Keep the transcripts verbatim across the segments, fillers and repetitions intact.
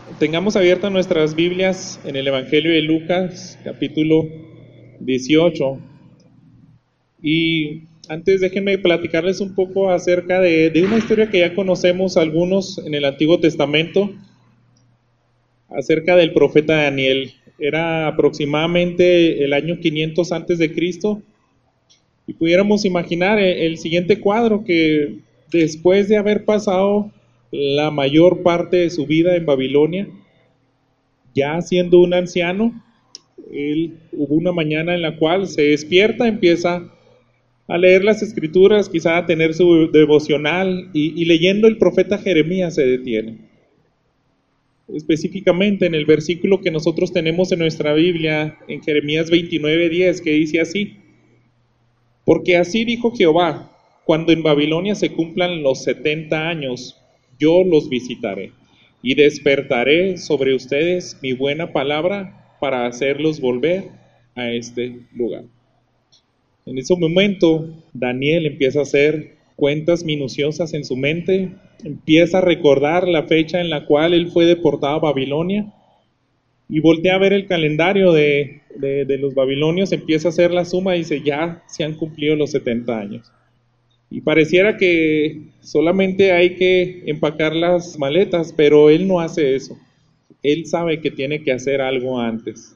Tengamos abiertas nuestras Biblias en el Evangelio de Lucas, capítulo dieciocho. Y antes déjenme platicarles un poco acerca de, de una historia que ya conocemos algunos en el Antiguo Testamento, acerca del profeta Daniel. Era aproximadamente el año quinientos antes de Cristo, y pudiéramos imaginar el, el siguiente cuadro, que después de haber pasado la mayor parte de su vida en Babilonia, ya siendo un anciano, él hubo una mañana en la cual se despierta, empieza a leer las escrituras, quizá a tener su devocional, y, y leyendo el profeta Jeremías se detiene. Específicamente en el versículo que nosotros tenemos en nuestra Biblia, en Jeremías veintinueve diez, que dice así: porque así dijo Jehová, cuando en Babilonia se cumplan los setenta años, yo los visitaré, y despertaré sobre ustedes mi buena palabra para hacerlos volver a este lugar. En ese momento, Daniel empieza a hacer cuentas minuciosas en su mente, empieza a recordar la fecha en la cual él fue deportado a Babilonia, y voltea a ver el calendario de, de, de los babilonios, empieza a hacer la suma y dice: ya se han cumplido los setenta años. Y pareciera que solamente hay que empacar las maletas, pero él no hace eso. Él sabe que tiene que hacer algo antes.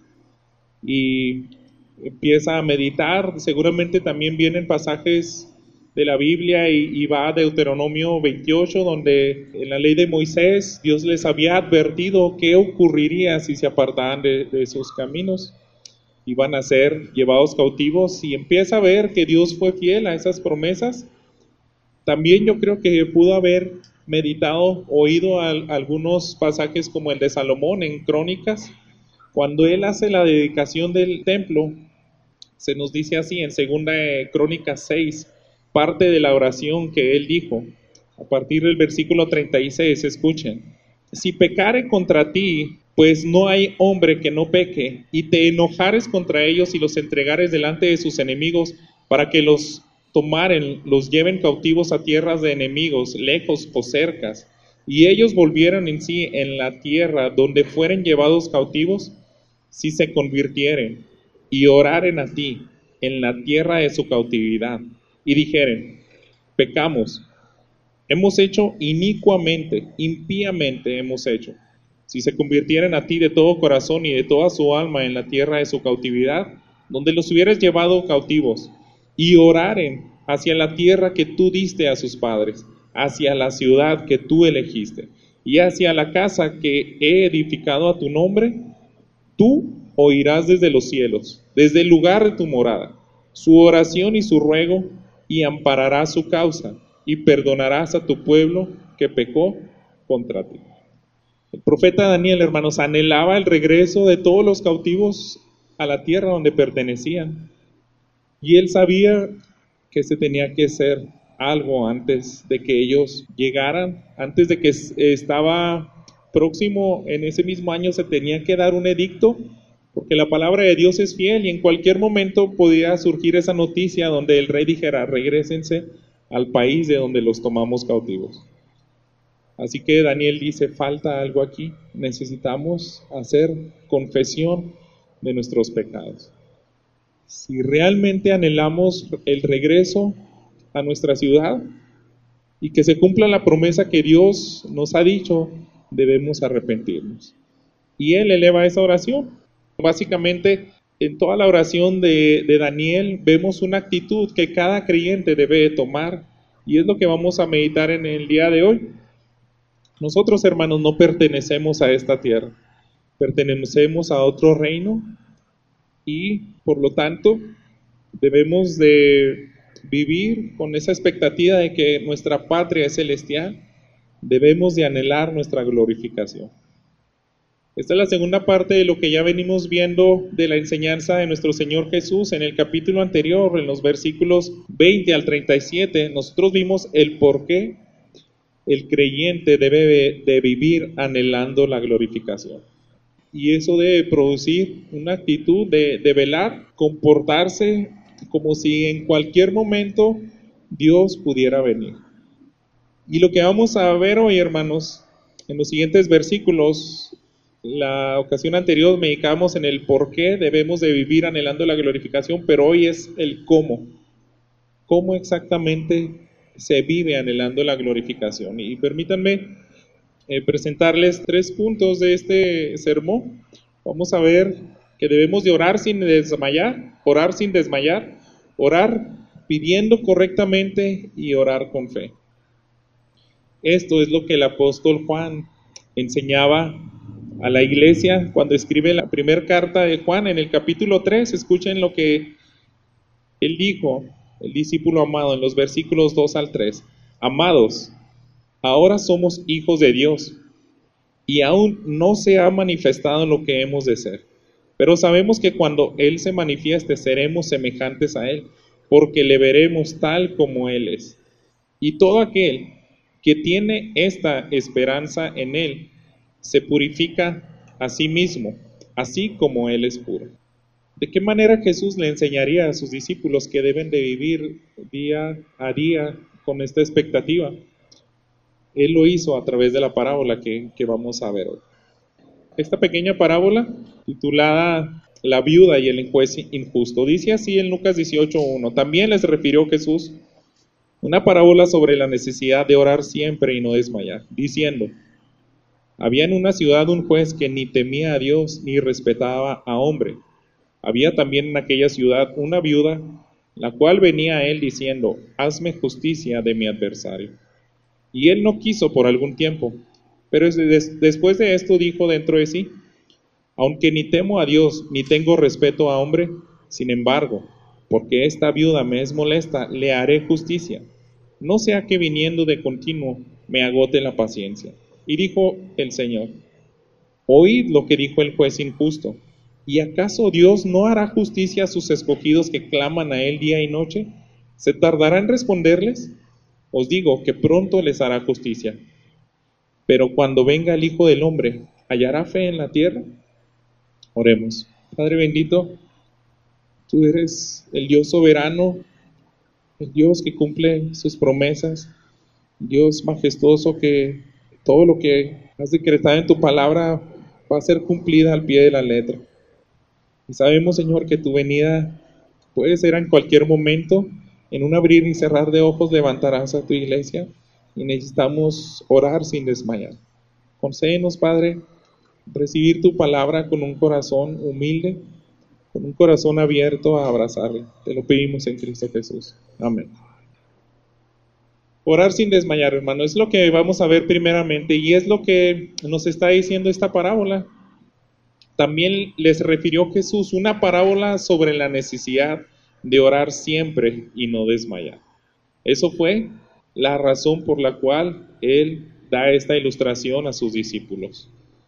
Y empieza a meditar. Seguramente también vienen pasajes de la Biblia y, y va a Deuteronomio veintiocho, donde en la ley de Moisés Dios les había advertido qué ocurriría si se apartaban de, de sus caminos. Iban a ser llevados cautivos, y empieza a ver que Dios fue fiel a esas promesas. También yo creo que pudo haber meditado, oído a, a algunos pasajes como el de Salomón en Crónicas, cuando él hace la dedicación del templo. Se nos dice así en segunda de Crónicas seis, parte de la oración que él dijo, a partir del versículo treinta y seis, escuchen: si pecare contra ti, pues no hay hombre que no peque, y te enojares contra ellos y los entregares delante de sus enemigos, para que los tomaren, los lleven cautivos a tierras de enemigos, lejos o cercas, y ellos volvieron en sí en la tierra donde fueren llevados cautivos, si se convirtieren y oraren a ti en la tierra de su cautividad, y dijeren: pecamos, hemos hecho inicuamente, impíamente hemos hecho. Si se convirtieren a ti de todo corazón y de toda su alma en la tierra de su cautividad, donde los hubieras llevado cautivos, y oraren hacia la tierra que tú diste a sus padres, hacia la ciudad que tú elegiste, y hacia la casa que he edificado a tu nombre, tú oirás desde los cielos, desde el lugar de tu morada, su oración y su ruego, y ampararás su causa, y perdonarás a tu pueblo que pecó contra ti. El profeta Daniel, hermanos, anhelaba el regreso de todos los cautivos a la tierra donde pertenecían, y él sabía que se tenía que hacer algo antes de que ellos llegaran, antes de que estaba próximo. En ese mismo año se tenía que dar un edicto, porque la palabra de Dios es fiel, y en cualquier momento podía surgir esa noticia donde el rey dijera: regrésense al país de donde los tomamos cautivos. Así que Daniel dice: falta algo aquí, necesitamos hacer confesión de nuestros pecados. Si realmente anhelamos el regreso a nuestra ciudad y que se cumpla la promesa que Dios nos ha dicho, debemos arrepentirnos. Y él eleva esa oración. Básicamente, en toda la oración de, de Daniel vemos una actitud que cada creyente debe tomar, y es lo que vamos a meditar en el día de hoy. Nosotros, hermanos, no pertenecemos a esta tierra, pertenecemos a otro reino, y por lo tanto debemos de vivir con esa expectativa de que nuestra patria es celestial. Debemos de anhelar nuestra glorificación. Esta es la segunda parte de lo que ya venimos viendo de la enseñanza de nuestro Señor Jesús. En el capítulo anterior, en los versículos veinte al treinta y siete, nosotros vimos el por qué el creyente debe de vivir anhelando la glorificación. Y eso debe producir una actitud de, de velar, comportarse como si en cualquier momento Dios pudiera venir. Y lo que vamos a ver hoy, hermanos, en los siguientes versículos, La ocasión anterior meditamos en el por qué debemos de vivir anhelando la glorificación, pero hoy es el cómo. ¿Cómo exactamente se vive anhelando la glorificación? Y permítanme eh, presentarles tres puntos de este sermón. Vamos a ver que debemos de orar sin desmayar, orar sin desmayar, orar pidiendo correctamente y orar con fe. Esto es lo que el apóstol Juan enseñaba a la iglesia cuando escribe la primera carta de Juan en el capítulo tres. Escuchen lo que él dijo, el discípulo amado, en los versículos dos al tres. Amados, ahora somos hijos de Dios y aún no se ha manifestado lo que hemos de ser. Pero sabemos que cuando Él se manifieste seremos semejantes a Él, porque le veremos tal como Él es. Y todo aquel que tiene esta esperanza en Él se purifica a sí mismo, así como Él es puro. ¿De qué manera Jesús le enseñaría a sus discípulos que deben de vivir día a día con esta expectativa? Él lo hizo a través de la parábola que, que vamos a ver hoy. Esta pequeña parábola, titulada La viuda y el juez injusto, dice así en Lucas dieciocho uno. También les refirió Jesús una parábola sobre la necesidad de orar siempre y no desmayar, diciendo: había en una ciudad un juez que ni temía a Dios ni respetaba a hombre. Había también en aquella ciudad una viuda, la cual venía a él diciendo: hazme justicia de mi adversario. Y él no quiso por algún tiempo, pero después de esto dijo dentro de sí: aunque ni temo a Dios ni tengo respeto a hombre, sin embargo, porque esta viuda me es molesta, le haré justicia, no sea que viniendo de continuo me agote la paciencia. Y dijo el Señor: oíd lo que dijo el juez injusto. ¿Y acaso Dios no hará justicia a sus escogidos que claman a Él día y noche? ¿Se tardará en responderles? Os digo que pronto les hará justicia. Pero cuando venga el Hijo del Hombre, ¿hallará fe en la tierra? Oremos. Padre bendito, tú eres el Dios soberano, el Dios que cumple sus promesas, Dios majestuoso, que todo lo que has decretado en tu palabra va a ser cumplida al pie de la letra. Y sabemos, Señor, que tu venida puede ser en cualquier momento. En un abrir y cerrar de ojos levantarás a tu iglesia y necesitamos orar sin desmayar. Concédenos, Padre, recibir tu palabra con un corazón humilde, con un corazón abierto a abrazarla. Te lo pedimos en Cristo Jesús. Amén. Orar sin desmayar, hermano, es lo que vamos a ver primeramente y es lo que nos está diciendo esta parábola. También les refirió Jesús una parábola sobre la necesidad de orar siempre y no desmayar. Eso fue la razón por la cual Él da esta ilustración a sus discípulos.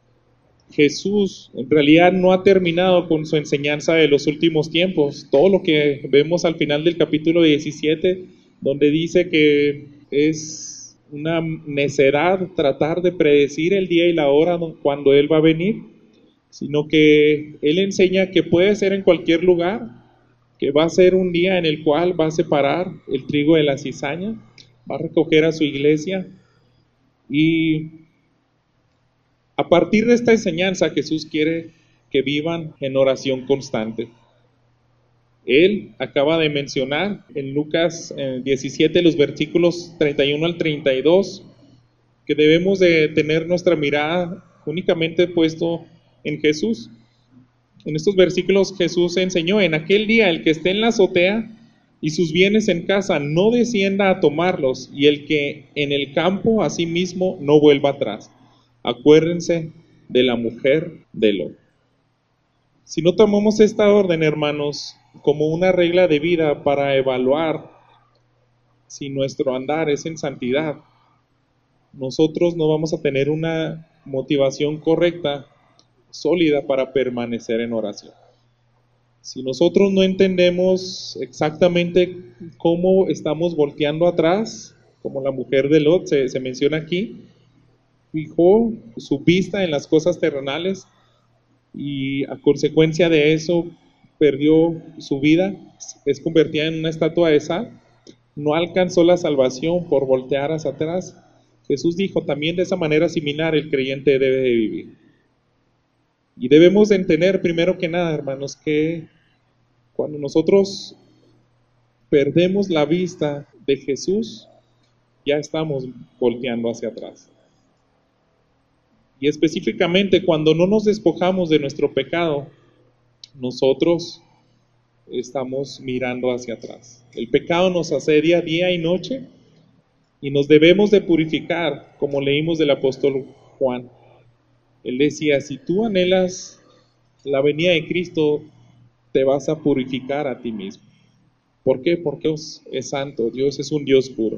Jesús en realidad no ha terminado con su enseñanza de los últimos tiempos. Todo lo que vemos al final del capítulo diecisiete, donde dice que es una necedad tratar de predecir el día y la hora cuando Él va a venir, sino que Él enseña que puede ser en cualquier lugar, que va a ser un día en el cual va a separar el trigo de la cizaña, va a recoger a su iglesia. Y a partir de esta enseñanza, Jesús quiere que vivan en oración constante. Él acaba de mencionar en Lucas diecisiete, los versículos treinta y uno al treinta y dos, que debemos de tener nuestra mirada únicamente puesto en Jesús. En estos versículos Jesús enseñó: en aquel día el que esté en la azotea y sus bienes en casa no descienda a tomarlos, y el que en el campo asimismo no vuelva atrás. Acuérdense de la mujer de Lot. Si no tomamos esta orden, hermanos, como una regla de vida para evaluar si nuestro andar es en santidad, nosotros no vamos a tener una motivación correcta, sólida, para permanecer en oración. Si nosotros no entendemos exactamente cómo estamos volteando atrás, como la mujer de Lot se, se menciona aquí, fijó su vista en las cosas terrenales y a consecuencia de eso perdió su vida, es convertida en una estatua de sal, no alcanzó la salvación por voltear hacia atrás. Jesús dijo: también de esa manera similar el creyente debe de vivir. Y debemos de entender primero que nada, hermanos, que cuando nosotros perdemos la vista de Jesús, ya estamos volteando hacia atrás. Y específicamente cuando no nos despojamos de nuestro pecado, nosotros estamos mirando hacia atrás. El pecado nos asedia día y noche y nos debemos de purificar, como leímos del apóstol Juan. Él decía, si tú anhelas la venida de Cristo, te vas a purificar a ti mismo. ¿Por qué? Porque Dios es santo, Dios es un Dios puro.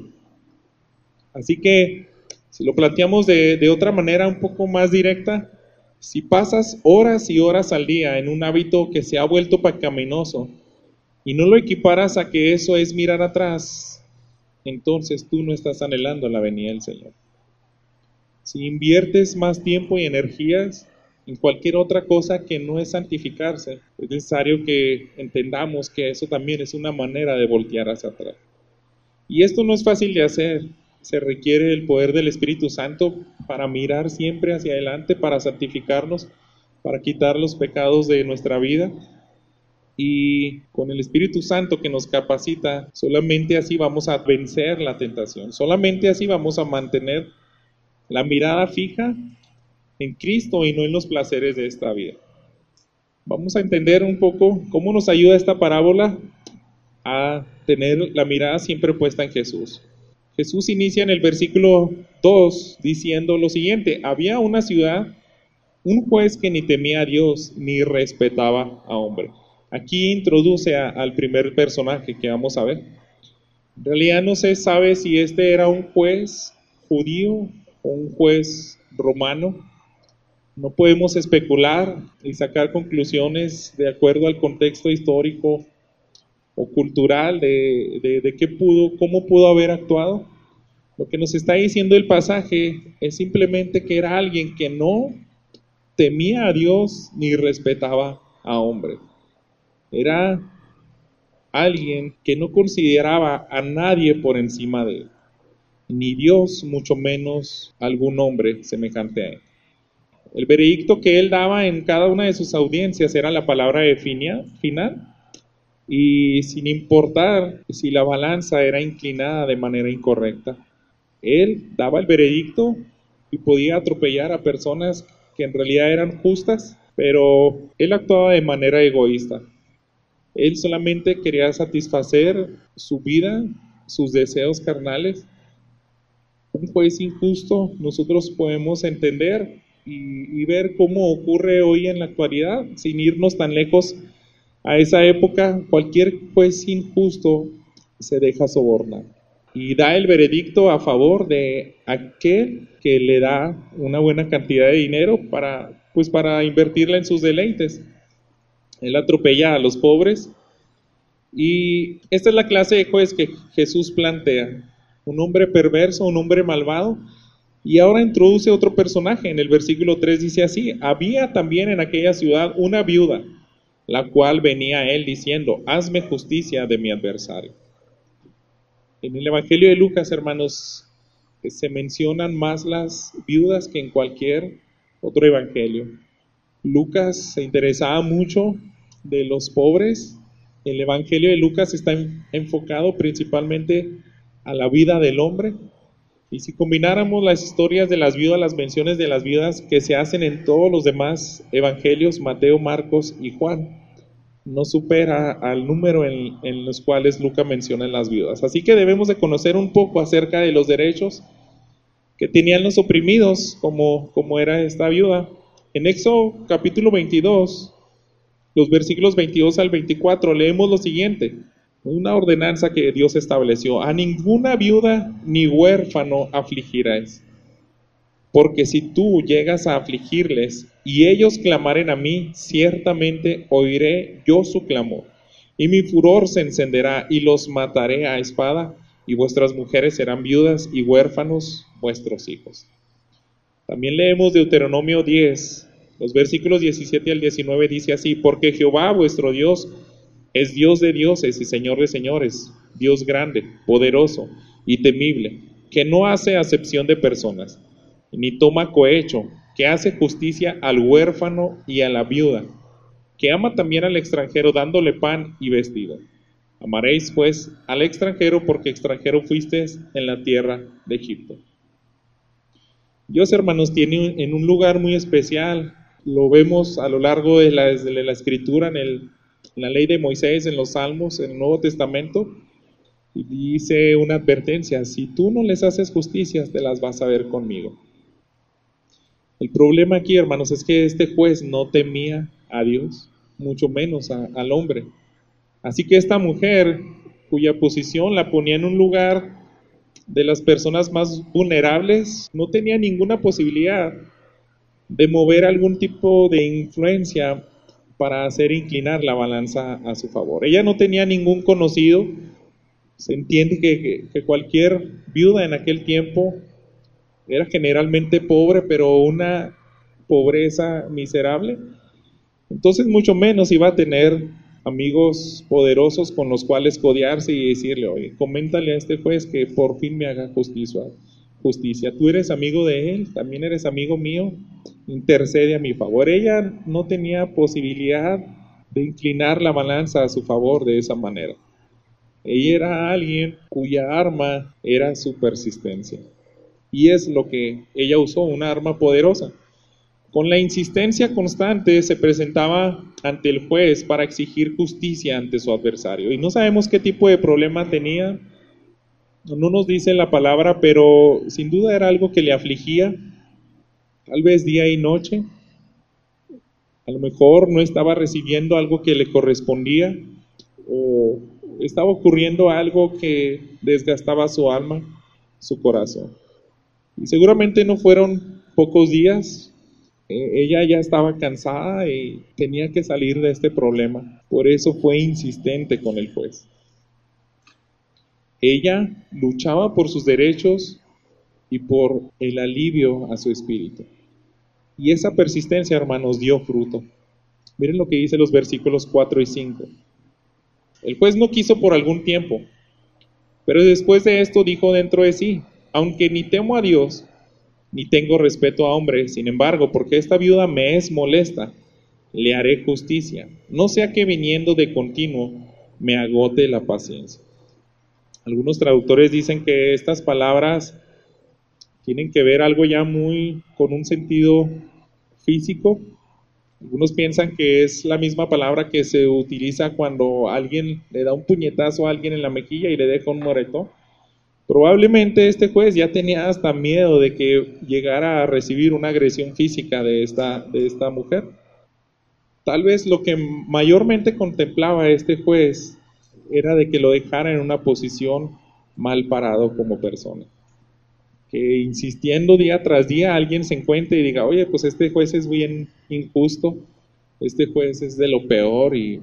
Así que, si lo planteamos de, de otra manera un poco más directa, si pasas horas y horas al día en un hábito que se ha vuelto pecaminoso y no lo equiparas a que eso es mirar atrás, entonces tú no estás anhelando la venida del Señor. Si inviertes más tiempo y energías en cualquier otra cosa que no es santificarse, es necesario que entendamos que eso también es una manera de voltear hacia atrás. Y esto no es fácil de hacer. Se requiere el poder del Espíritu Santo para mirar siempre hacia adelante, para santificarnos, para quitar los pecados de nuestra vida. Y con el Espíritu Santo que nos capacita, solamente así vamos a vencer la tentación. Solamente así vamos a mantener la mirada fija en Cristo y no en los placeres de esta vida. Vamos a entender un poco cómo nos ayuda esta parábola a tener la mirada siempre puesta en Jesús. Jesús inicia en el versículo dos diciendo lo siguiente: había una ciudad, un juez que ni temía a Dios ni respetaba a hombre. Aquí introduce a, al primer personaje que vamos a ver. En realidad no se sabe si este era un juez judío o un juez romano. No podemos especular y sacar conclusiones de acuerdo al contexto histórico o cultural de, de, de qué pudo, cómo pudo haber actuado. Lo que nos está diciendo el pasaje es simplemente que era alguien que no temía a Dios ni respetaba a hombre. Era alguien que no consideraba a nadie por encima de él, ni Dios, mucho menos algún hombre semejante a él. El veredicto que él daba en cada una de sus audiencias era la palabra de final, y sin importar si la balanza era inclinada de manera incorrecta, él daba el veredicto y podía atropellar a personas que en realidad eran justas, pero él actuaba de manera egoísta. Él solamente quería satisfacer su vida, sus deseos carnales. Un juez injusto nosotros podemos entender y, y ver cómo ocurre hoy en la actualidad, sin irnos tan lejos a esa época. Cualquier juez injusto se deja sobornar y da el veredicto a favor de aquel que le da una buena cantidad de dinero para, pues para invertirla en sus deleites. Él atropella a los pobres, y esta es la clase de juez que Jesús plantea: un hombre perverso, un hombre malvado. Y ahora introduce otro personaje. En el versículo tres dice así: había también en aquella ciudad una viuda, la cual venía a él diciendo: hazme justicia de mi adversario. En el Evangelio de Lucas, hermanos, se mencionan más las viudas que en cualquier otro evangelio. Lucas se interesaba mucho de los pobres. El Evangelio de Lucas está enfocado principalmente a la vida del hombre. Y si combináramos las historias de las viudas, las menciones de las viudas que se hacen en todos los demás evangelios, Mateo, Marcos y Juan, no supera al número en, en los cuales Lucas menciona las viudas. Así que debemos de conocer un poco acerca de los derechos que tenían los oprimidos, como, como era esta viuda. En Éxodo capítulo veintidós, los versículos veintidós al veinticuatro, leemos lo siguiente: una ordenanza que Dios estableció: a ninguna viuda ni huérfano afligirás, porque si tú llegas a afligirles y ellos clamaren a mí, ciertamente oiré yo su clamor, y mi furor se encenderá y los mataré a espada, y vuestras mujeres serán viudas y huérfanos vuestros hijos. También leemos Deuteronomio diez, los versículos diecisiete al diecinueve, dice así: porque Jehová vuestro Dios es Dios de dioses y Señor de señores, Dios grande, poderoso y temible, que no hace acepción de personas, ni toma cohecho, que hace justicia al huérfano y a la viuda, que ama también al extranjero dándole pan y vestido. Amaréis pues al extranjero porque extranjero fuisteis en la tierra de Egipto. Dios, hermanos, tiene en un lugar muy especial, lo vemos a lo largo de la, de la Escritura, en, el, en la ley de Moisés, en los Salmos, en el Nuevo Testamento, y dice una advertencia: si tú no les haces justicias, te las vas a ver conmigo. El problema aquí, hermanos, es que este juez no temía a Dios, mucho menos a, al hombre. Así que esta mujer, cuya posición la ponía en un lugar de las personas más vulnerables, no tenía ninguna posibilidad de mover algún tipo de influencia para hacer inclinar la balanza a su favor. Ella no tenía ningún conocido. Se entiende que, que, que cualquier viuda en aquel tiempo era generalmente pobre, pero una pobreza miserable. Entonces mucho menos iba a tener amigos poderosos con los cuales codearse y decirle: oye, coméntale a este juez que por fin me haga justicia. Justicia. Tú eres amigo de él, también eres amigo mío, intercede a mi favor. Ella no tenía posibilidad de inclinar la balanza a su favor de esa manera. Ella era alguien cuya arma era su persistencia. Y es lo que ella usó, una arma poderosa. Con la insistencia constante se presentaba ante el juez para exigir justicia ante su adversario. Y no sabemos qué tipo de problema tenía, no nos dice la palabra, pero sin duda era algo que le afligía, tal vez día y noche. A lo mejor no estaba recibiendo algo que le correspondía, o estaba ocurriendo algo que desgastaba su alma, su corazón. Y seguramente no fueron pocos días. Eh, ella ya estaba cansada y tenía que salir de este problema. Por eso fue insistente con el juez. Ella luchaba por sus derechos y por el alivio a su espíritu. Y esa persistencia, hermanos, dio fruto. Miren lo que dice los versículos cuatro y cinco. El juez no quiso por algún tiempo, pero después de esto dijo dentro de sí: aunque ni temo a Dios, ni tengo respeto a hombre, sin embargo, porque esta viuda me es molesta, le haré justicia, no sea que viniendo de continuo me agote la paciencia. Algunos traductores dicen que estas palabras tienen que ver algo ya muy con un sentido físico. Algunos piensan que es la misma palabra que se utiliza cuando alguien le da un puñetazo a alguien en la mejilla y le deja un moretón. Probablemente este juez ya tenía hasta miedo de que llegara a recibir una agresión física de esta, de esta mujer. Tal vez lo que mayormente contemplaba este juez era de que lo dejara en una posición mal parado como persona. Que insistiendo día tras día alguien se encuentre y diga: oye, pues este juez es bien injusto, este juez es de lo peor. Y,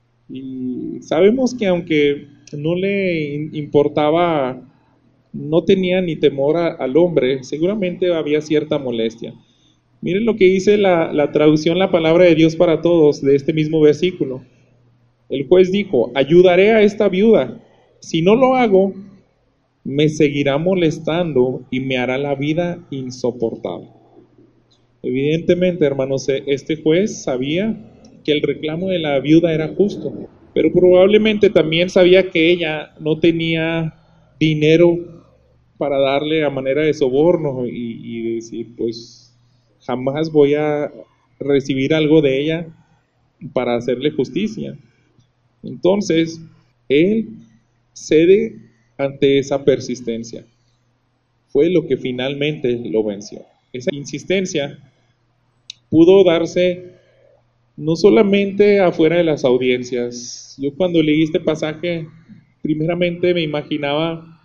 y sabemos que aunque no le importaba, no tenía ni temor a, al hombre, seguramente había cierta molestia. Miren lo que dice la, la traducción La Palabra de Dios para Todos de este mismo versículo. El juez dijo: ayudaré a esta viuda, si no lo hago, me seguirá molestando y me hará la vida insoportable. Evidentemente, hermanos, este juez sabía que el reclamo de la viuda era justo, pero probablemente también sabía que ella no tenía dinero para darle a manera de soborno y, y decir: pues jamás voy a recibir algo de ella para hacerle justicia. Entonces, él cede ante esa persistencia. Fue lo que finalmente lo venció. Esa insistencia pudo darse no solamente afuera de las audiencias. Yo cuando leí este pasaje, primeramente me imaginaba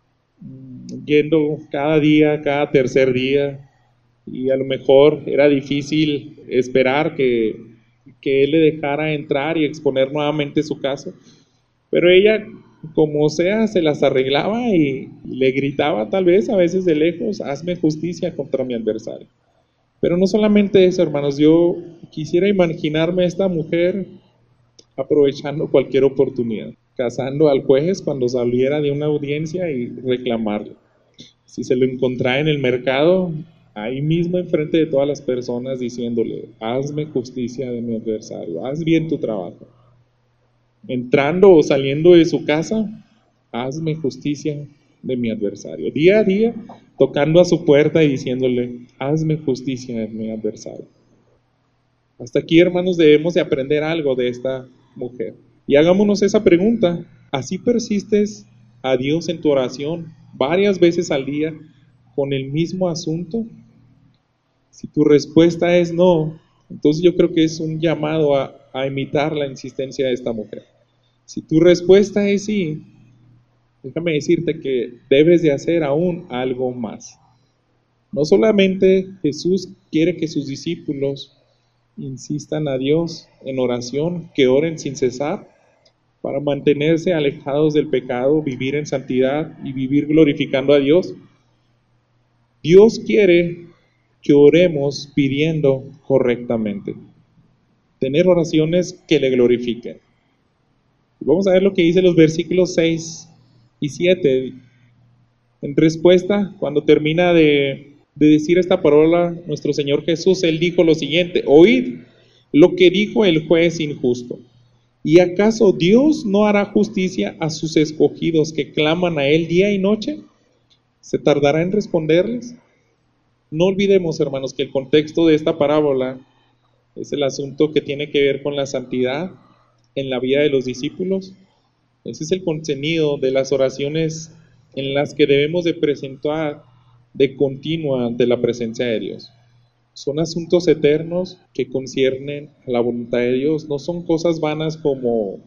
yendo cada día, cada tercer día, y a lo mejor era difícil esperar que, que él le dejara entrar y exponer nuevamente su caso, pero ella, como sea, se las arreglaba y le gritaba tal vez a veces de lejos: hazme justicia contra mi adversario. Pero no solamente eso, hermanos, yo quisiera imaginarme a esta mujer aprovechando cualquier oportunidad, cazando al juez cuando saliera de una audiencia y reclamarle. Si se lo encontraba en el mercado, ahí mismo enfrente de todas las personas diciéndole, hazme justicia de mi adversario, haz bien tu trabajo. Entrando o saliendo de su casa, hazme justicia de mi adversario. Día a día, tocando a su puerta y diciéndole, hazme justicia de mi adversario. Hasta aquí, hermanos, debemos de aprender algo de esta mujer. Y hagámonos esa pregunta, ¿así persistes a Dios en tu oración varias veces al día con el mismo asunto? Si tu respuesta es no, entonces yo creo que es un llamado a, a imitar la insistencia de esta mujer. Si tu respuesta es sí, déjame decirte que debes de hacer aún algo más. No solamente Jesús quiere que sus discípulos insistan a Dios en oración, que oren sin cesar, para mantenerse alejados del pecado, vivir en santidad y vivir glorificando a Dios. Dios quiere que oremos pidiendo correctamente, tener oraciones que le glorifiquen. Vamos a ver lo que dice los versículos seis y siete. En respuesta, cuando termina de, de decir esta palabra, nuestro Señor Jesús, Él dijo lo siguiente: oíd lo que dijo el juez injusto. ¿Y acaso Dios no hará justicia a sus escogidos que claman a Él día y noche? ¿Se tardará en responderles? No olvidemos, hermanos, que el contexto de esta parábola es el asunto que tiene que ver con la santidad en la vida de los discípulos. Ese es el contenido de las oraciones en las que debemos de presentar de continuo ante la presencia de Dios. Son asuntos eternos que conciernen a la voluntad de Dios, no son cosas vanas como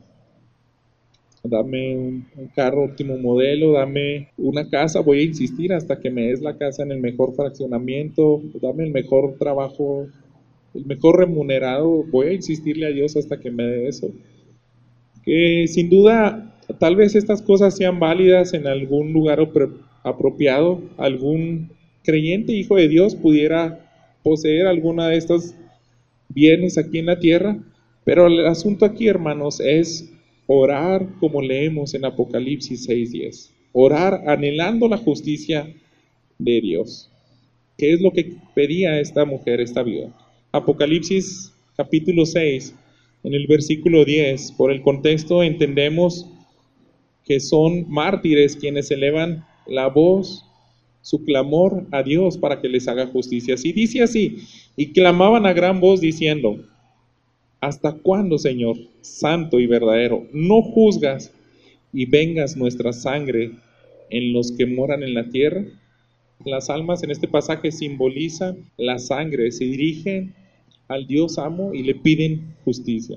dame un, un carro último modelo, dame una casa, voy a insistir hasta que me des la casa en el mejor fraccionamiento, dame el mejor trabajo, el mejor remunerado, voy a insistirle a Dios hasta que me dé eso. Que sin duda, tal vez estas cosas sean válidas en algún lugar apropiado, algún creyente hijo de Dios pudiera poseer alguna de estos bienes aquí en la tierra, pero el asunto aquí, hermanos, es orar como leemos en Apocalipsis seis diez, orar anhelando la justicia de Dios. ¿Qué es lo que pedía esta mujer, esta viuda? Apocalipsis capítulo seis, en el versículo diez, por el contexto entendemos que son mártires quienes elevan la voz, su clamor a Dios para que les haga justicia. Y dice así: y clamaban a gran voz diciendo, ¿hasta cuándo, Señor, santo y verdadero, no juzgas y vengas nuestra sangre en los que moran en la tierra? Las almas en este pasaje simbolizan la sangre, se dirigen al Dios amo y le piden justicia.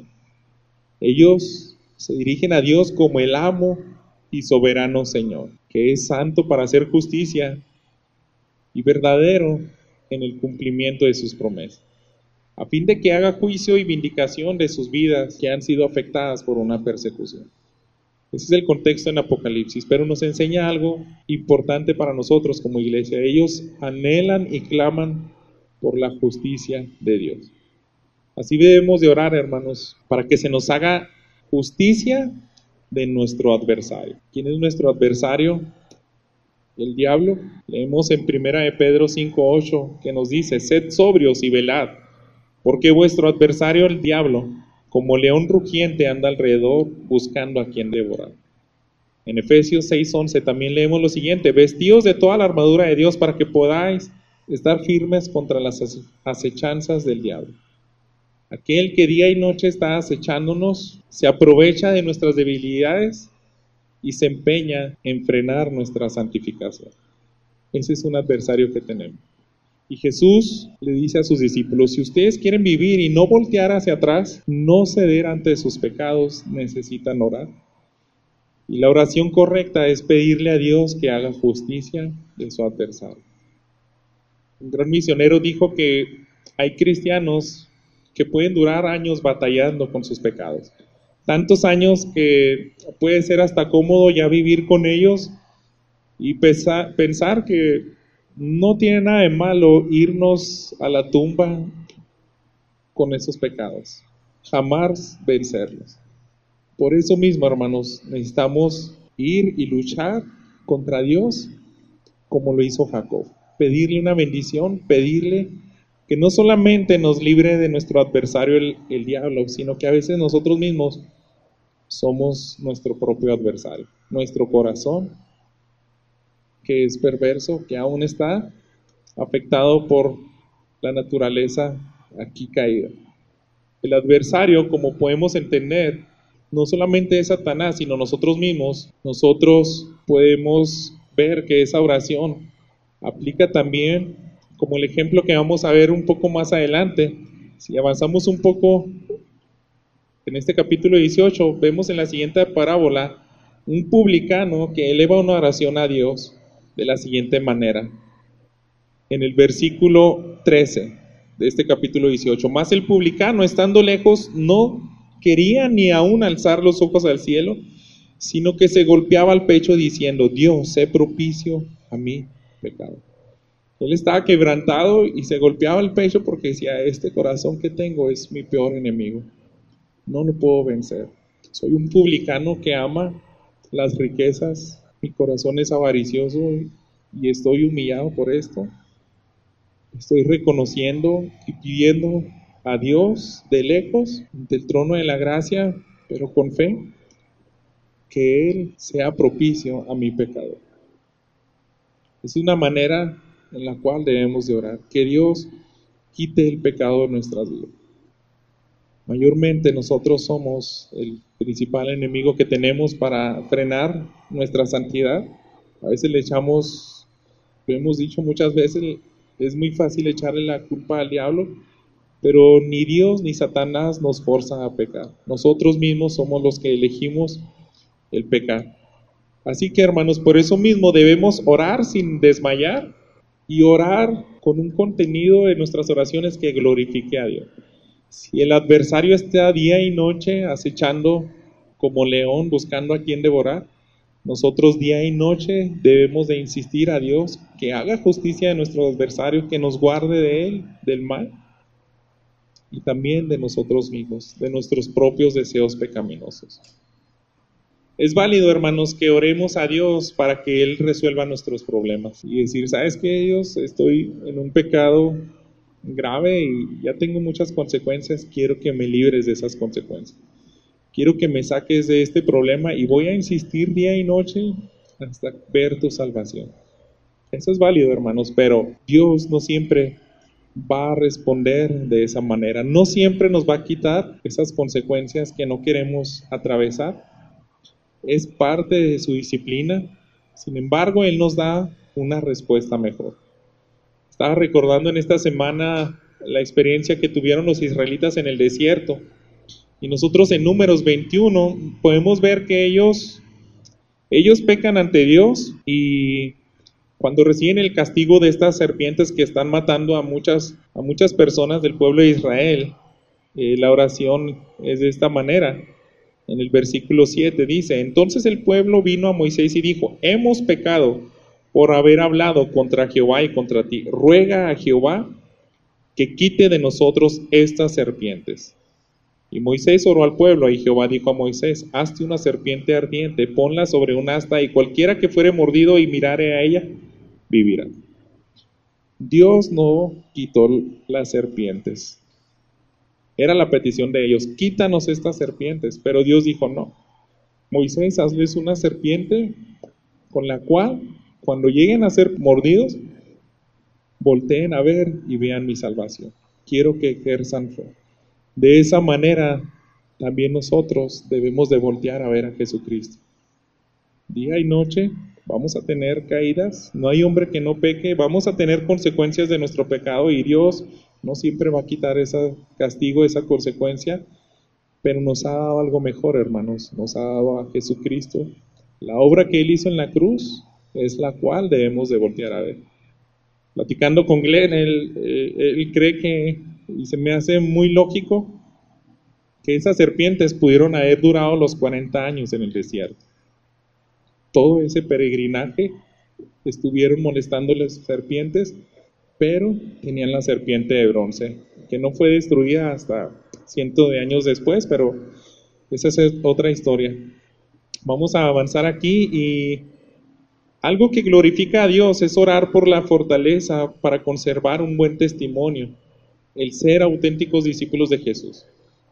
Ellos se dirigen a Dios como el amo y soberano Señor, que es santo para hacer justicia y verdadero en el cumplimiento de sus promesas, a fin de que haga juicio y vindicación de sus vidas que han sido afectadas por una persecución. Ese es el contexto en Apocalipsis, pero nos enseña algo importante para nosotros como iglesia. Ellos anhelan y claman por la justicia de Dios. Así debemos de orar, hermanos, para que se nos haga justicia de nuestro adversario. ¿Quién es nuestro adversario? El diablo. Leemos en primera de Pedro cinco ocho que nos dice: sed sobrios y velad, porque vuestro adversario el diablo, como león rugiente, anda alrededor buscando a quien devorar. En Efesios seis once también leemos lo siguiente: vestíos de toda la armadura de Dios para que podáis estar firmes contra las acechanzas del diablo. Aquel que día y noche está acechándonos se aprovecha de nuestras debilidades y se empeña en frenar nuestra santificación. Ese es un adversario que tenemos. Y Jesús le dice a sus discípulos: si ustedes quieren vivir y no voltear hacia atrás, no ceder ante sus pecados, necesitan orar. Y la oración correcta es pedirle a Dios que haga justicia de su adversario. Un gran misionero dijo que hay cristianos que pueden durar años batallando con sus pecados. Tantos años que puede ser hasta cómodo ya vivir con ellos y pensar, pensar que no tiene nada de malo irnos a la tumba con esos pecados. Jamás vencerlos. Por eso mismo, hermanos, necesitamos ir y luchar contra Dios como lo hizo Jacob. pedirle una bendición, pedirle que no solamente nos libre de nuestro adversario el, el diablo, sino que a veces nosotros mismos somos nuestro propio adversario. Nuestro corazón, que es perverso, que aún está afectado por la naturaleza aquí caída. El adversario, como podemos entender, no solamente es Satanás, sino nosotros mismos. Nosotros podemos ver que esa oración aplica también, como el ejemplo que vamos a ver un poco más adelante. Si avanzamos un poco en este capítulo dieciocho, vemos en la siguiente parábola un publicano que eleva una oración a Dios de la siguiente manera. En el versículo trece de este capítulo dieciocho, mas el publicano, estando lejos, no quería ni aún alzar los ojos al cielo, sino que se golpeaba el pecho diciendo: Dios, sé propicio a mi pecado. Él estaba quebrantado y se golpeaba el pecho porque decía: este corazón que tengo es mi peor enemigo, no lo puedo vencer. Soy un publicano que ama las riquezas, mi corazón es avaricioso y estoy humillado por esto. Estoy reconociendo y pidiendo a Dios de lejos, del trono de la gracia, pero con fe, que Él sea propicio a mi pecado. Es una manera en la cual debemos de orar, que Dios quite el pecado de nuestras vidas. Mayormente nosotros somos el principal enemigo que tenemos para frenar nuestra santidad. A veces le echamos, lo hemos dicho muchas veces, es muy fácil echarle la culpa al diablo, pero ni Dios ni Satanás nos forzan a pecar. Nosotros mismos somos los que elegimos el pecar. Así que, hermanos, por eso mismo debemos orar sin desmayar y orar con un contenido de nuestras oraciones que glorifique a Dios. Si el adversario está día y noche acechando como león buscando a quien devorar, nosotros día y noche debemos de insistir a Dios que haga justicia de nuestro adversario, que nos guarde de él, del mal, y también de nosotros mismos, de nuestros propios deseos pecaminosos. Es válido, hermanos, que oremos a Dios para que Él resuelva nuestros problemas y decir: ¿sabes qué, Dios? Estoy en un pecado grave y ya tengo muchas consecuencias, quiero que me libres de esas consecuencias. Quiero que me saques de este problema y voy a insistir día y noche hasta ver tu salvación. Eso es válido, hermanos, pero Dios no siempre va a responder de esa manera. No siempre nos va a quitar esas consecuencias que no queremos atravesar. Es parte de su disciplina. Sin embargo, Él nos da una respuesta mejor. Estaba recordando en esta semana la experiencia que tuvieron los israelitas en el desierto. Y nosotros en Números veintiuno podemos ver que ellos, ellos pecan ante Dios, y cuando reciben el castigo de estas serpientes que están matando a muchas, a muchas personas del pueblo de Israel, eh, la oración es de esta manera. En el versículo siete dice: entonces el pueblo vino a Moisés y dijo: hemos pecado por haber hablado contra Jehová y contra ti. Ruega a Jehová que quite de nosotros estas serpientes. Y Moisés oró al pueblo, y Jehová dijo a Moisés: hazte una serpiente ardiente, ponla sobre un asta, y cualquiera que fuere mordido y mirare a ella, vivirá. Dios no quitó las serpientes. Era la petición de ellos: quítanos estas serpientes. Pero Dios dijo: no. Moisés, hazles una serpiente con la cual, cuando lleguen a ser mordidos, volteen a ver y vean mi salvación. Quiero que ejerzan fe. De esa manera, también nosotros debemos de voltear a ver a Jesucristo. Día y noche vamos a tener caídas, no hay hombre que no peque, vamos a tener consecuencias de nuestro pecado, y Dios no siempre va a quitar ese castigo, esa consecuencia, pero nos ha dado algo mejor, hermanos. Nos ha dado a Jesucristo. La obra que Él hizo en la cruz es la cual debemos de voltear a ver. Platicando con Glenn, él, él, él cree que, y se me hace muy lógico, que esas serpientes pudieron haber durado los cuarenta años en el desierto. Todo ese peregrinaje estuvieron molestando las serpientes, pero tenían la serpiente de bronce, que no fue destruida hasta cientos de años después, pero esa es otra historia. Vamos a avanzar aquí, y Algo que glorifica a Dios es orar por la fortaleza para conservar un buen testimonio, el ser auténticos discípulos de Jesús.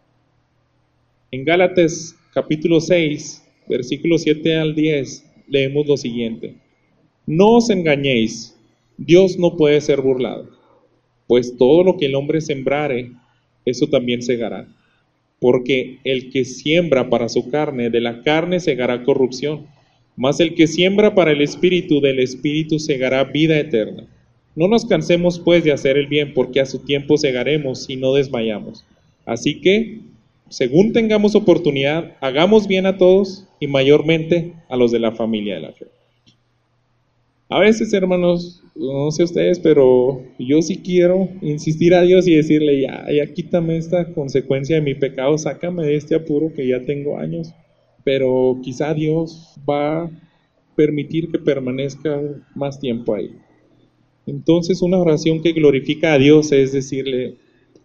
En Gálatas capítulo seis, versículos siete al diez, leemos lo siguiente. No os engañéis, Dios no puede ser burlado, pues todo lo que el hombre sembrare, eso también segará. Porque el que siembra para su carne, de la carne segará corrupción, mas el que siembra para el Espíritu, del Espíritu segará vida eterna. No nos cansemos pues de hacer el bien, porque a su tiempo segaremos si no desmayamos. Así que, según tengamos oportunidad, hagamos bien a todos y mayormente a los de la familia de la fe. A veces, hermanos, no sé ustedes, pero yo sí quiero insistir a Dios y decirle, ya, ya quítame esta consecuencia de mi pecado, sácame de este apuro que ya tengo años. Pero quizá Dios va a permitir que permanezca más tiempo ahí. Entonces, una oración que glorifica a Dios es decirle,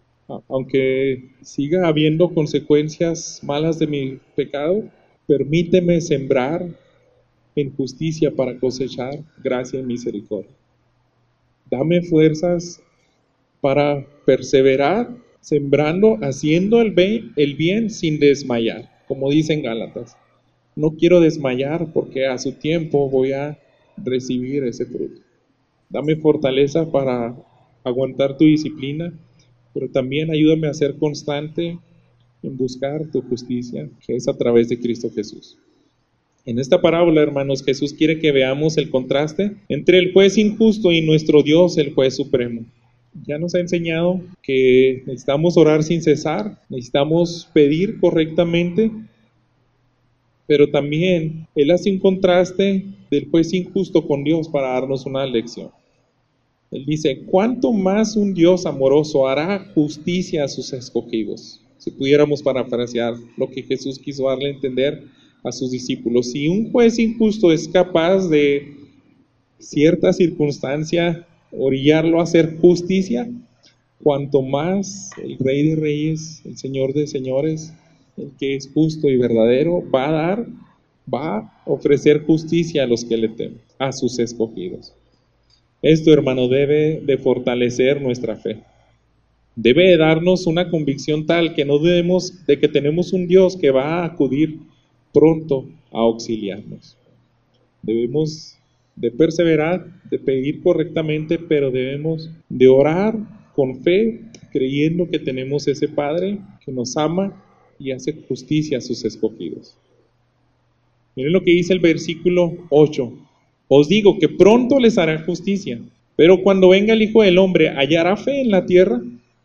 aunque siga habiendo consecuencias malas de mi pecado, permíteme sembrar en justicia para cosechar gracia y misericordia. Dame fuerzas para perseverar, sembrando, haciendo el bien, el bien sin desmayar, como dicen Gálatas. No quiero desmayar porque a su tiempo voy a recibir ese fruto. Dame fortaleza para aguantar tu disciplina, pero también ayúdame a ser constante en buscar tu justicia, que es a través de Cristo Jesús. En esta parábola, hermanos, Jesús quiere que veamos el contraste entre el juez injusto y nuestro Dios, el juez supremo. Ya nos ha enseñado que necesitamos orar sin cesar, necesitamos pedir correctamente, pero también Él hace un contraste del juez injusto con Dios para darnos una lección. Él dice, ¿cuánto más un Dios amoroso hará justicia a sus escogidos? Si pudiéramos parafrasear lo que Jesús quiso darle a entender a sus discípulos. Si un juez injusto es capaz de cierta circunstancia orillarlo a hacer justicia, cuanto más el Rey de Reyes, el Señor de Señores, el que es justo y verdadero, va a dar, va a ofrecer justicia a los que le temen, a sus escogidos. Esto, hermano, debe de fortalecer nuestra fe. Debe de darnos una convicción tal que no dudemos de que tenemos un Dios que va a acudir pronto a auxiliarnos. Debemos de perseverar, de pedir correctamente, pero debemos de orar con fe, creyendo que tenemos ese Padre que nos ama y hace justicia a sus escogidos. Miren lo que dice el versículo ocho. Os digo que pronto les hará justicia, pero cuando venga el Hijo del Hombre, ¿hallará fe en la tierra?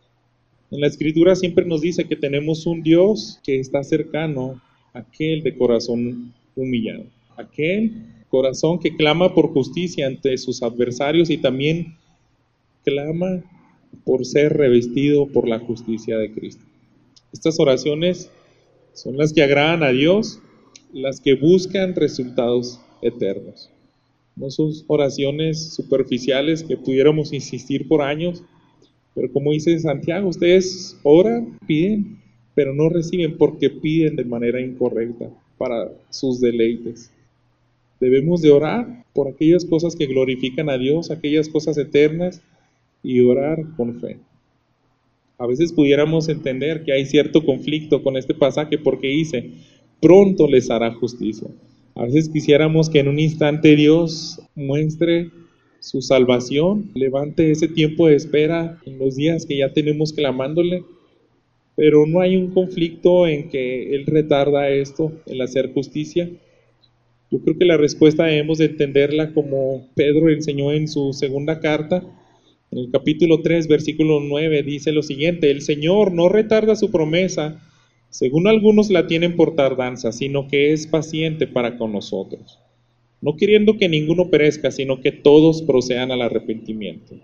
En la Escritura siempre nos dice que tenemos un Dios que está cercano a aquel de corazón humillado, aquel corazón que clama por justicia ante sus adversarios y también clama por ser revestido por la justicia de Cristo. Estas oraciones son las que agradan a Dios, las que buscan resultados eternos. No son oraciones superficiales que pudiéramos insistir por años, pero como dice Santiago, ustedes oran, piden, pero no reciben porque piden de manera incorrecta para sus deleites. Debemos de orar por aquellas cosas que glorifican a Dios, aquellas cosas eternas, y orar con fe. A veces pudiéramos entender que hay cierto conflicto con este pasaje porque dice, pronto les hará justicia. A veces quisiéramos que en un instante Dios muestre su salvación, levante ese tiempo de espera en los días que ya tenemos clamándole, pero no hay un conflicto en que Él retarda esto, el hacer justicia. Yo creo que la respuesta debemos de entenderla como Pedro enseñó en su segunda carta, en el capítulo tres, versículo nueve, dice lo siguiente, el Señor no retarda su promesa, según algunos la tienen por tardanza, sino que es paciente para con nosotros, no queriendo que ninguno perezca, sino que todos procedan al arrepentimiento.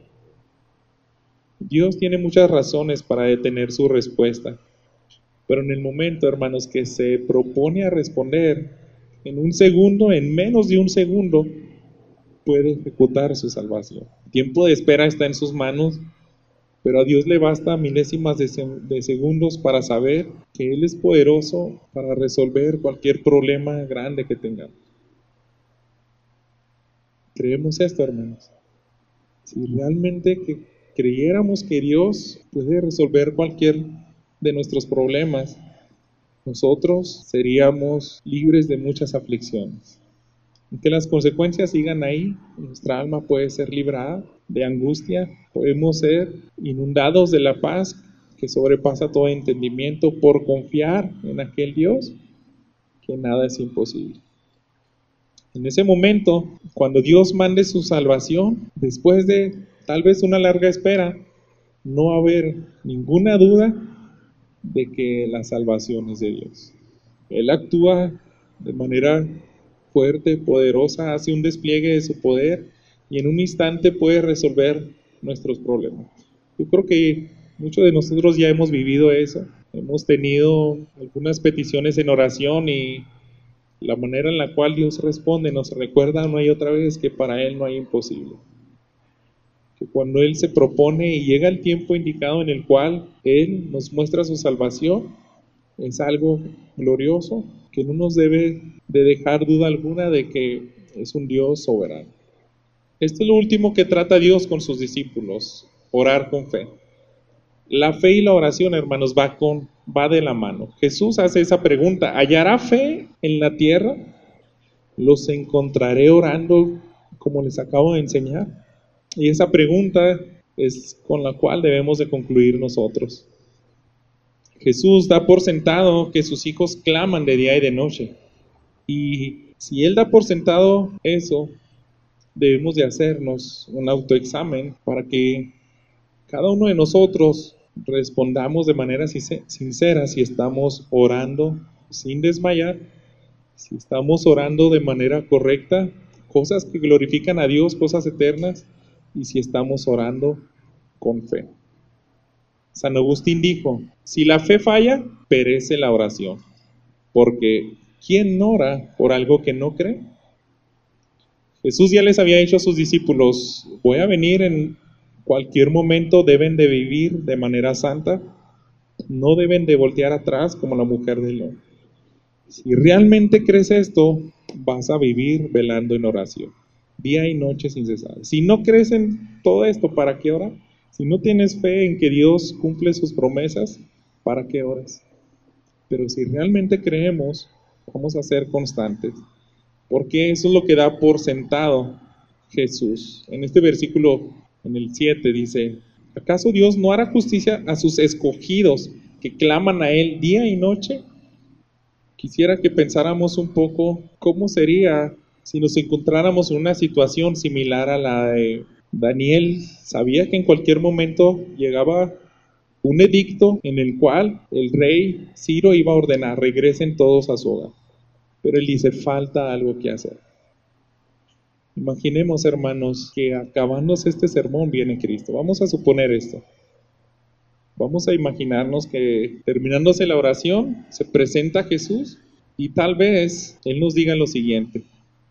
Dios tiene muchas razones para detener su respuesta, pero en el momento, hermanos, que se propone a responder, en un segundo, en menos de un segundo, puede ejecutar su salvación. El tiempo de espera está en sus manos, pero a Dios le basta milésimas de, de segundos para saber que Él es poderoso para resolver cualquier problema grande que tengamos. Creemos esto, hermanos. Si realmente que creyéramos que Dios puede resolver cualquier de nuestros problemas, nosotros seríamos libres de muchas aflicciones. Aunque las consecuencias sigan ahí, nuestra alma puede ser librada de angustia, podemos ser inundados de la paz que sobrepasa todo entendimiento por confiar en aquel Dios que nada es imposible. En ese momento, cuando Dios mande su salvación, después de tal vez una larga espera, no va a haber ninguna duda de que la salvación es de Dios. Él actúa de manera fuerte, poderosa, hace un despliegue de su poder y en un instante puede resolver nuestros problemas. Yo creo que muchos de nosotros ya hemos vivido eso, hemos tenido algunas peticiones en oración y la manera en la cual Dios responde nos recuerda una y otra vez que para Él no hay imposible. Que cuando Él se propone y llega el tiempo indicado en el cual Él nos muestra su salvación, es algo glorioso que no nos debe de dejar duda alguna de que es un Dios soberano. Esto es lo último que trata Dios con sus discípulos, orar con fe. La fe y la oración, hermanos, va, con, va de la mano. Jesús hace esa pregunta: ¿hallará fe en la tierra? ¿Los encontraré orando como les acabo de enseñar? Y esa pregunta es con la cual debemos de concluir nosotros. Jesús da por sentado que sus hijos claman de día y de noche. Y si Él da por sentado eso, debemos de hacernos un autoexamen para que cada uno de nosotros respondamos de manera sincera si estamos orando sin desmayar, si estamos orando de manera correcta, cosas que glorifican a Dios, cosas eternas, y si estamos orando con fe. San Agustín dijo: si la fe falla, perece la oración, porque ¿quién ora por algo que no cree? Jesús ya les había dicho a sus discípulos: voy a venir en cualquier momento, deben de vivir de manera santa, no deben de voltear atrás como la mujer del león. Si realmente crees esto, vas a vivir velando en oración, día y noche sin cesar. Si no crees en todo esto, ¿para qué orar? Si no tienes fe en que Dios cumple sus promesas, ¿para qué oras? Pero si realmente creemos, vamos a ser constantes, porque eso es lo que da por sentado Jesús. En este versículo, en el siete, dice: ¿acaso Dios no hará justicia a sus escogidos que claman a Él día y noche? Quisiera que pensáramos un poco cómo sería si nos encontráramos en una situación similar a la de Daniel. Sabía que en cualquier momento llegaba un edicto en el cual el rey Ciro iba a ordenar: regresen todos a su hogar. Pero él dice: falta algo que hacer. Imaginemos, hermanos, que acabándose este sermón viene Cristo. Vamos a suponer esto. Vamos a imaginarnos que terminándose la oración se presenta Jesús y tal vez Él nos diga lo siguiente: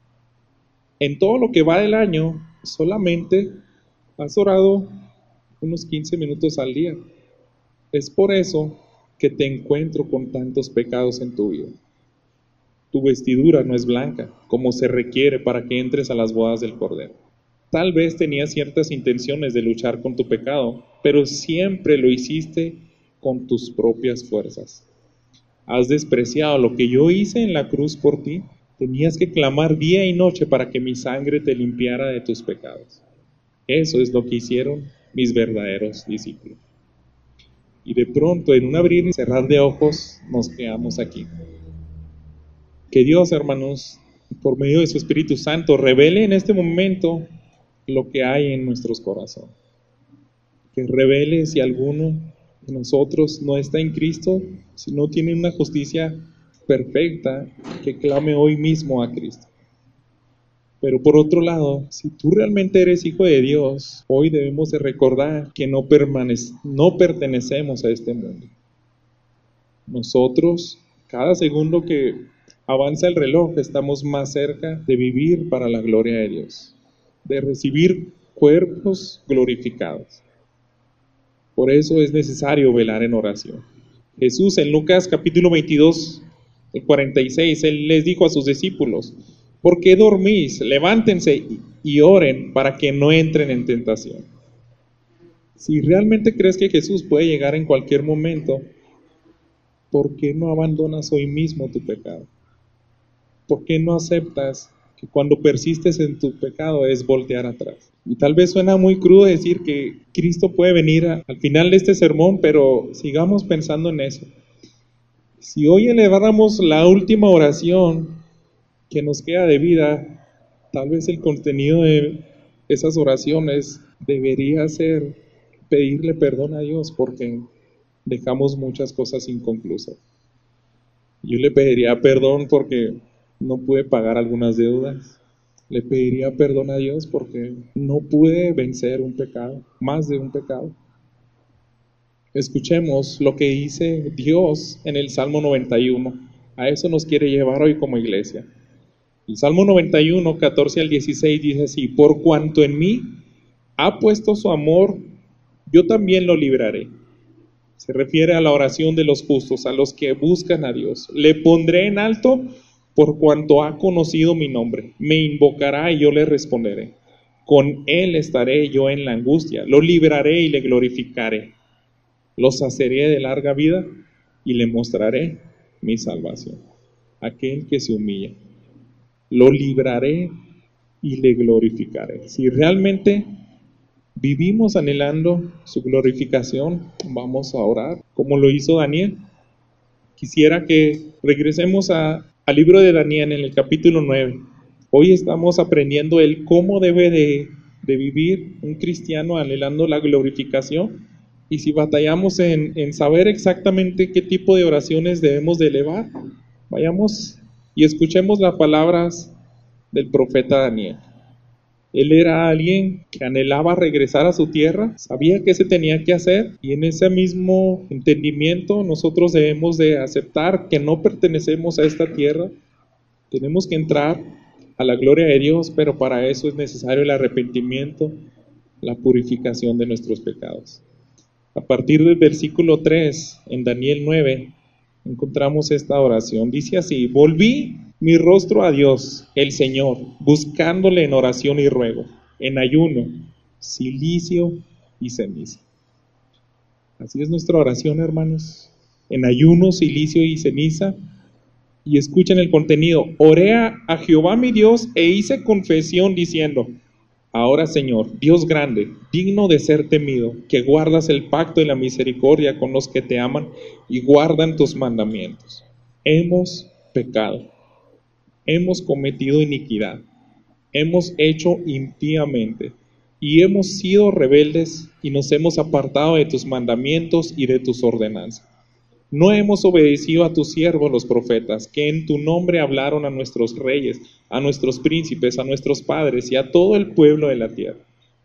en todo lo que va del año solamente has orado unos quince minutos al día. Es por eso que te encuentro con tantos pecados en tu vida. Tu vestidura no es blanca, como se requiere para que entres a las bodas del Cordero. Tal vez tenías ciertas intenciones de luchar con tu pecado, pero siempre lo hiciste con tus propias fuerzas. Has despreciado lo que yo hice en la cruz por ti. Tenías que clamar día y noche para que mi sangre te limpiara de tus pecados. Eso es lo que hicieron mis verdaderos discípulos. Y de pronto, en un abrir y cerrar de ojos, nos quedamos aquí. Que Dios, hermanos, por medio de su Espíritu Santo, revele en este momento lo que hay en nuestros corazones. Que revele si alguno de nosotros no está en Cristo, si no tiene una justicia perfecta, que clame hoy mismo a Cristo. Pero por otro lado, si tú realmente eres hijo de Dios, hoy debemos de recordar que no, permanece, no pertenecemos a este mundo. Nosotros, cada segundo que avanza el reloj, estamos más cerca de vivir para la gloria de Dios, de recibir cuerpos glorificados. Por eso es necesario velar en oración. Jesús en Lucas capítulo veintidós, cuarenta y seis, Él les dijo a sus discípulos: ¿por qué dormís? Levántense y oren para que no entren en tentación. Si realmente crees que Jesús puede llegar en cualquier momento, ¿por qué no abandonas hoy mismo tu pecado? ¿Por qué no aceptas que cuando persistes en tu pecado es voltear atrás? Y tal vez suena muy crudo decir que Cristo puede venir a, al final de este sermón, pero sigamos pensando en eso. Si hoy eleváramos la última oración que nos queda de vida, tal vez el contenido de esas oraciones debería ser pedirle perdón a Dios porque dejamos muchas cosas inconclusas. Yo le pediría perdón porque no pude pagar algunas deudas. Le pediría perdón a Dios porque no pude vencer un pecado, más de un pecado. Escuchemos lo que dice Dios en el Salmo noventa y uno. A eso nos quiere llevar hoy como iglesia. El Salmo noventa y uno, catorce al dieciséis dice así: por cuanto en mí ha puesto su amor, yo también lo libraré. Se refiere a la oración de los justos, a los que buscan a Dios. Le pondré en alto por cuanto ha conocido mi nombre. Me invocará y yo le responderé. Con él estaré yo en la angustia. Lo libraré y le glorificaré. Lo saciaré de larga vida y le mostraré mi salvación. Aquel que se humilla. Lo libraré y le glorificaré. Si realmente vivimos anhelando su glorificación, vamos a orar como lo hizo Daniel. Quisiera que regresemos a, al libro de Daniel en el capítulo nueve. Hoy estamos aprendiendo el cómo debe de, de vivir un cristiano anhelando la glorificación. Y si batallamos en, en saber exactamente qué tipo de oraciones debemos de elevar, vayamos y escuchemos las palabras del profeta Daniel. Él era alguien que anhelaba regresar a su tierra, sabía qué se tenía que hacer, y en ese mismo entendimiento nosotros debemos de aceptar que no pertenecemos a esta tierra, tenemos que entrar a la gloria de Dios, pero para eso es necesario el arrepentimiento, la purificación de nuestros pecados. A partir del versículo tres, en Daniel nueve, encontramos esta oración. Dice así: volví mi rostro a Dios, el Señor, buscándole en oración y ruego, en ayuno, cilicio y ceniza. Así es nuestra oración, hermanos, en ayuno, cilicio y ceniza. Y escuchen el contenido: oré a Jehová mi Dios e hice confesión diciendo: ahora, Señor, Dios grande, digno de ser temido, que guardas el pacto y la misericordia con los que te aman y guardan tus mandamientos. Hemos pecado, hemos cometido iniquidad, hemos hecho impíamente y hemos sido rebeldes y nos hemos apartado de tus mandamientos y de tus ordenanzas. No hemos obedecido a tus siervos los profetas, que en tu nombre hablaron a nuestros reyes, a nuestros príncipes, a nuestros padres y a todo el pueblo de la tierra.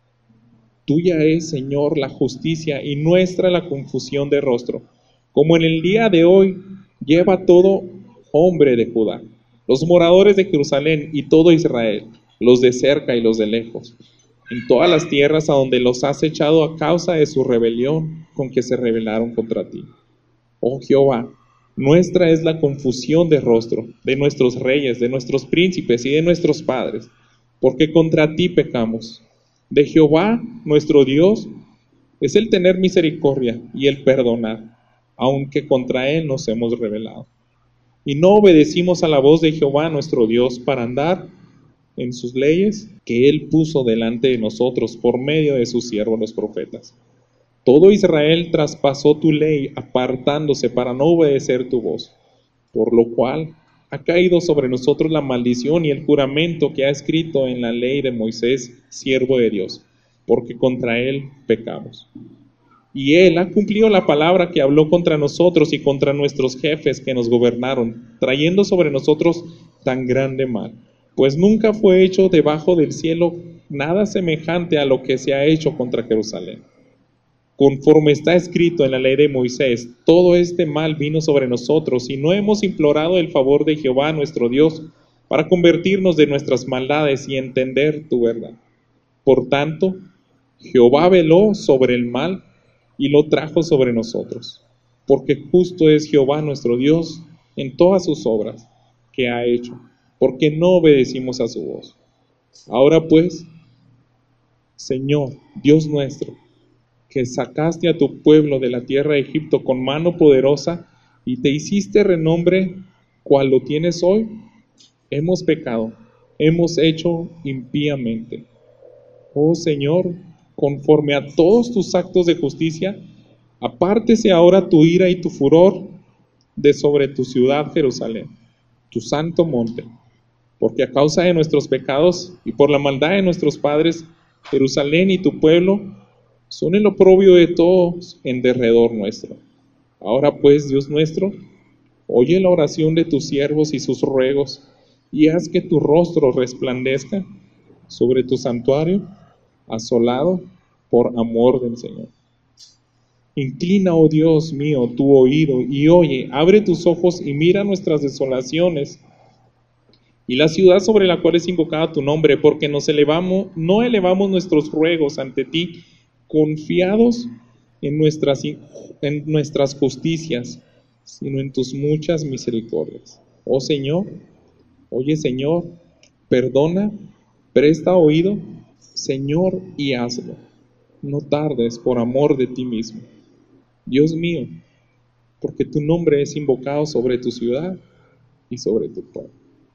Tuya es, Señor, la justicia y nuestra la confusión de rostro, como en el día de hoy lleva todo hombre de Judá, los moradores de Jerusalén y todo Israel, los de cerca y los de lejos, en todas las tierras a donde los has echado a causa de su rebelión con que se rebelaron contra ti. Oh Jehová, nuestra es la confusión de rostro, de nuestros reyes, de nuestros príncipes y de nuestros padres, porque contra ti pecamos. De Jehová, nuestro Dios, es el tener misericordia y el perdonar, aunque contra él nos hemos rebelado. Y no obedecimos a la voz de Jehová, nuestro Dios, para andar en sus leyes que él puso delante de nosotros por medio de sus siervos los profetas. Todo Israel traspasó tu ley, apartándose para no obedecer tu voz, por lo cual ha caído sobre nosotros la maldición y el juramento que ha escrito en la ley de Moisés, siervo de Dios, porque contra él pecamos. Y él ha cumplido la palabra que habló contra nosotros y contra nuestros jefes que nos gobernaron, trayendo sobre nosotros tan grande mal, pues nunca fue hecho debajo del cielo nada semejante a lo que se ha hecho contra Jerusalén. Conforme está escrito en la ley de Moisés, todo este mal vino sobre nosotros y no hemos implorado el favor de Jehová nuestro Dios para convertirnos de nuestras maldades y entender tu verdad. Por tanto, Jehová veló sobre el mal y lo trajo sobre nosotros, porque justo es Jehová nuestro Dios en todas sus obras que ha hecho, porque no obedecimos a su voz. Ahora pues, Señor, Dios nuestro, que sacaste a tu pueblo de la tierra de Egipto con mano poderosa y te hiciste renombre cual lo tienes hoy, hemos pecado, hemos hecho impíamente. Oh Señor, conforme a todos tus actos de justicia, apártese ahora tu ira y tu furor de sobre tu ciudad Jerusalén, tu santo monte, porque a causa de nuestros pecados y por la maldad de nuestros padres, Jerusalén y tu pueblo son el oprobio de todos en derredor nuestro. Ahora pues, Dios nuestro, oye la oración de tus siervos y sus ruegos, y haz que tu rostro resplandezca sobre tu santuario, asolado por amor del Señor. Inclina, oh Dios mío, tu oído y oye, abre tus ojos y mira nuestras desolaciones y la ciudad sobre la cual es invocada tu nombre, porque nos elevamos, no elevamos nuestros ruegos ante ti, confiados en nuestras, en nuestras justicias, sino en tus muchas misericordias. Oh Señor, oye Señor, perdona, presta oído, Señor, y hazlo. No tardes por amor de ti mismo. Dios mío, porque tu nombre es invocado sobre tu ciudad y sobre tu pueblo.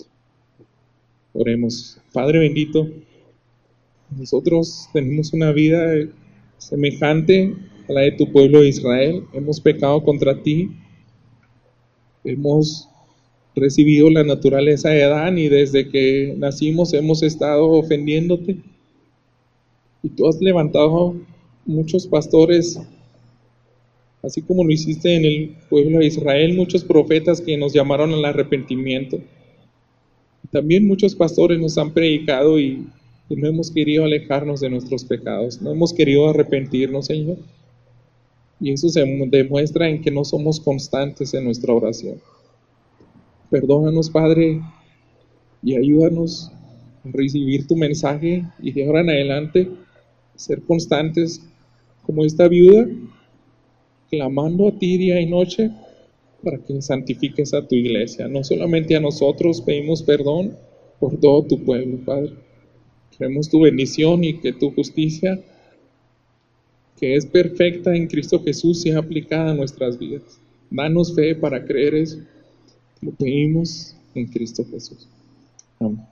Oremos. Padre bendito, nosotros tenemos una vida semejante a la de tu pueblo de Israel. Hemos pecado contra ti, hemos recibido la naturaleza de Adán y desde que nacimos hemos estado ofendiéndote. Y tú has levantado muchos pastores, así como lo hiciste en el pueblo de Israel, muchos profetas que nos llamaron al arrepentimiento. También muchos pastores nos han predicado y, y no hemos querido alejarnos de nuestros pecados, no hemos querido arrepentirnos, Señor. Y eso se demuestra en que no somos constantes en nuestra oración. Perdónanos, Padre, y ayúdanos a recibir tu mensaje y de ahora en adelante ser constantes como esta viuda, clamando a ti día y noche para que santifiques a tu iglesia. No solamente a nosotros pedimos perdón por todo tu pueblo, Padre. Queremos tu bendición y que tu justicia, que es perfecta en Cristo Jesús, sea aplicada a nuestras vidas. Danos fe para creer eso. Lo pedimos en Cristo Jesús. Amén.